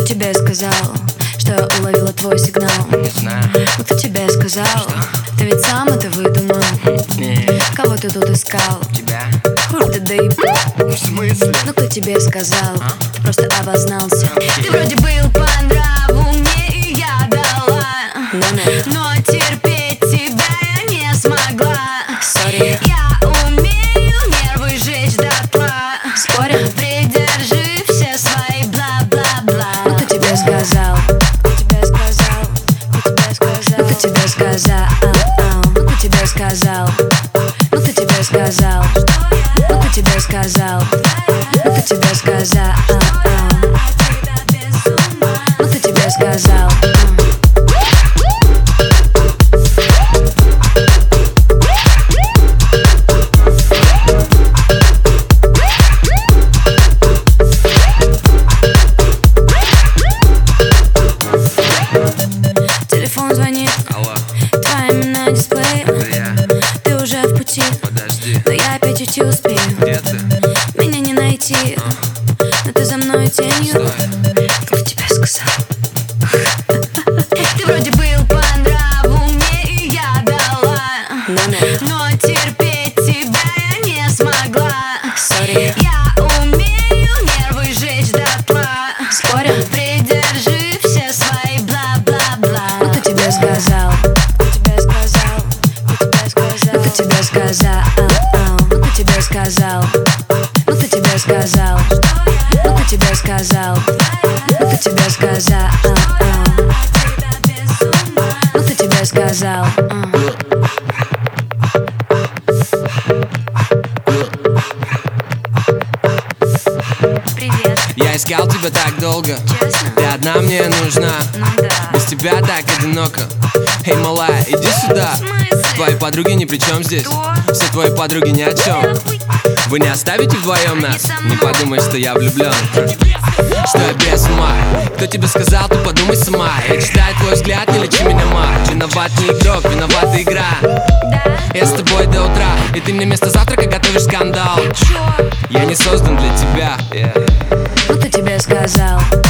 Кто тебе сказал, что я уловила твой сигнал? Не знаю. Кто тебе сказал? Что? Ты ведь сам это выдумал. Не, Кого ты тут искал? тебя? Хуй ты доебал. В смысле? Ну кто тебе сказал? А? Ты просто обознался. Окей. Ты вроде был по нраву мне, и я дала, но терпеть тебя я не смогла. Сори. Я умею нервы жечь дотла. Спорим? Придержи все свои бла-бла-бла. Ну кто тебе сказал? Кто тебе сказал? Кто тебе сказал? Ну кто тебе сказал? Ну кто тебе сказал? Ну кто тебе сказал? Ну кто тебе сказал? Ну кто тебе сказал? Ну кто тебе сказал? Телефон звонит, Алло, твое имя на дисплее. это я. Ты уже в пути, Подожди, но я опять уйти успею. где ты? Меня не найти, но ты за мной тенью. Стой. Кто тебе сказал? Ты вроде был по нраву мне, и я дала, но терпеть тебя я не смогла. Сори. Я умею нервы жечь дотла. Спорим? Придержи все свои бла-бла-бла. Ну кто тебе сказал? Кто тебе сказал? Кто тебе сказал? Ну кто тебе сказал? Ну кто тебе сказал? Ну кто тебе сказал? Ну кто тебе сказал? Ну кто тебе сказал? Ну кто тебе сказал? Привет, Я искал тебя так долго, честно? ты одна мне нужна. Ну да. Без тебя так одиноко. Эй, малая, иди сюда. В смысле? Твои подруги ни при чем здесь. Что? Все твои подруги ни о чем. Вы не оставите вдвоем нас? со мной. Не подумай, что я влюблен. Что я без ума. Кто тебе сказал, ты подумай сама. Я читаю твой взгляд, не лечи меня, мать. Виноват не игрок, виновата игра. Да? Я с тобой до утра, и ты мне вместо завтрака готовишь скандал. Чё? Я не создан для тебя. Ну кто тебе сказал?